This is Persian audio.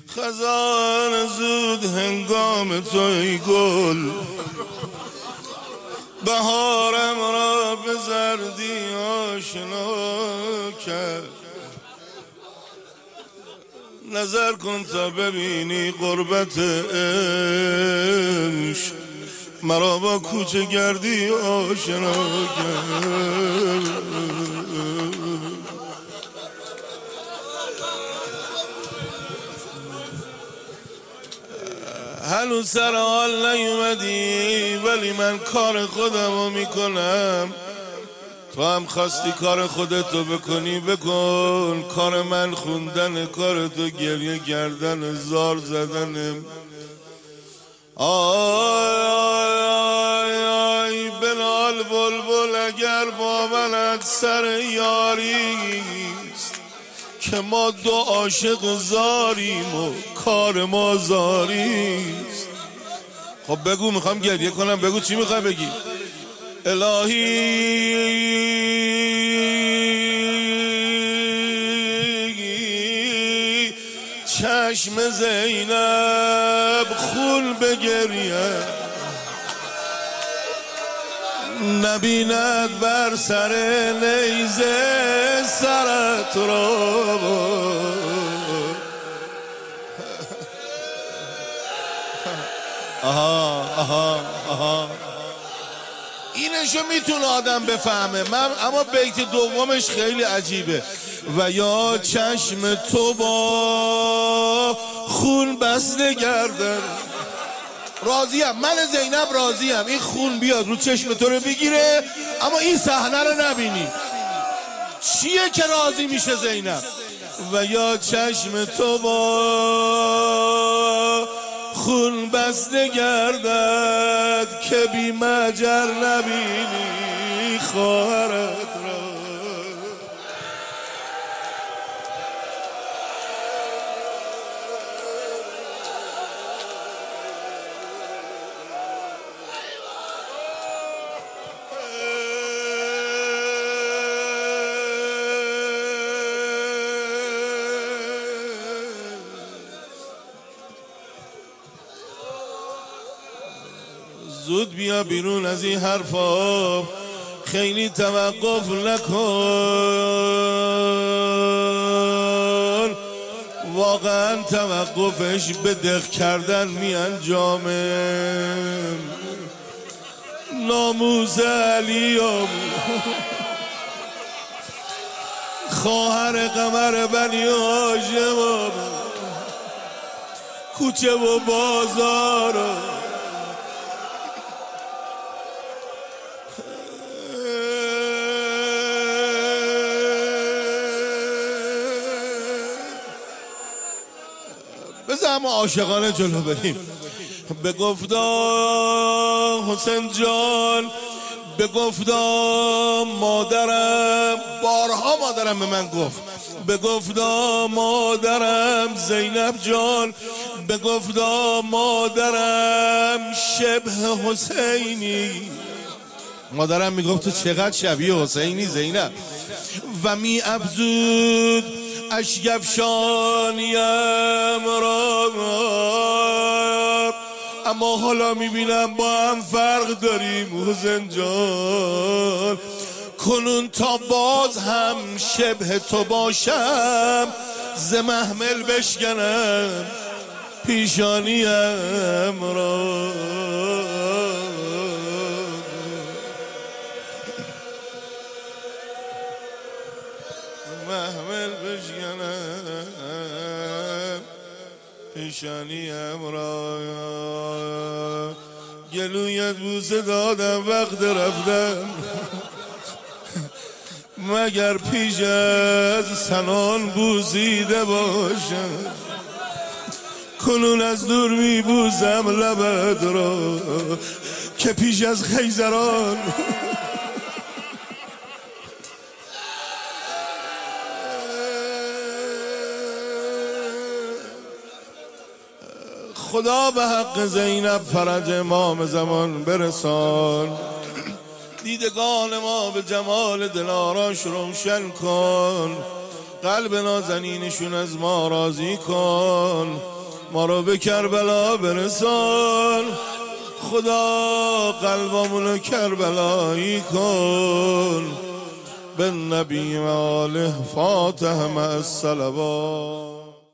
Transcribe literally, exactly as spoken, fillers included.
خزان زود هنگام توی گل، بهارم را به زردی آشنا کرد. نظر کن تا ببینی غربت عشق مرا با کوچه گردی آشنا کرد. هنوز سر حال نیومدی ولی من کار خودم رو میکنم. تو هم خواستی کار خودتو بکنی بکن. کار من خوندن، کار تو گریه کردن، زار زدن. آی آی آی بلال بلبل اگر با من سر یاریست که ما دو عاشق زاریم و کار ما زاریست. خب بگو، میخوام گریه کنم، بگو چی میخوای بگی؟ الهی چشم زینب خون بگریه، نبیند بر سر نیزه سرت را. آها آها آها اینشو میتونه آدم بفهمه من، اما بیت دومش خیلی عجیبه. و یا چشم تو با خون بسته گردن. راضیم، من زینب راضیم این خون بیاد رو چشم تو رو بگیره اما این صحنه رو نبینی. چیه که راضی میشه زینب؟ و یا چشم تو با خون بسته گردد که بی مجر نبینی خواهرت را. زود بیا بیرون از این حرفا، خیلی توقف نکن. واقعا توقفش به دق کردن می انجامه. ناموس علی خواهر قمر بنی هاشم، کوچه و بازار بذار ما عاشقانه جلو بریم. به گفتا حسین جان، به گفتا مادرم، بارها مادرم به من گفت، به گفتا مادرم زینب جان، به گفتا مادرم شبه حسینی. مادرم میگفت تو چقدر شبیه حسینی زینب. و می افزود اشگفشانیم را، اما حالا میبینم با هم فرق داریم حسین جان. کنون تا باز هم شبه تو باشم ز محمل بشکنم پیشانیم را. محمل بشکنم پیشانیم را. گلویت بوسه دادم وقت رفتم، مگر پیش از سنان بوسیده باشم. کنون از دور می بوسم لبت را که پیش از خیزران خدا به حق زینب فرج امام زمان برسان. دیدگان ما به جمال دلاراش روشن کن. قلب نازنینشون از ما راضی کن. ما رو به کربلا برسان، خدا قلبمونو کربلایی کن. به نبی و آله فاتح مع الصلوات.